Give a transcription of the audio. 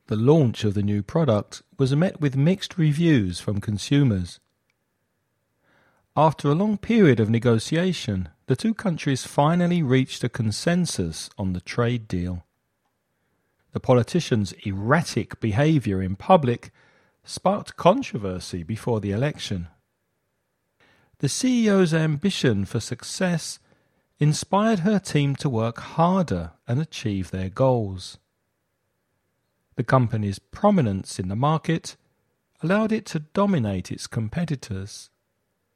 The launch of the new product was met with mixed reviews from consumers. After a long period of negotiation, the two countries finally reached a consensus on the trade deal. The politicians' erratic behaviour in public sparked controversy before the election. The CEO's ambition for success inspired her team to work harder and achieve their goals. The company's prominence in the market allowed it to dominate its competitors.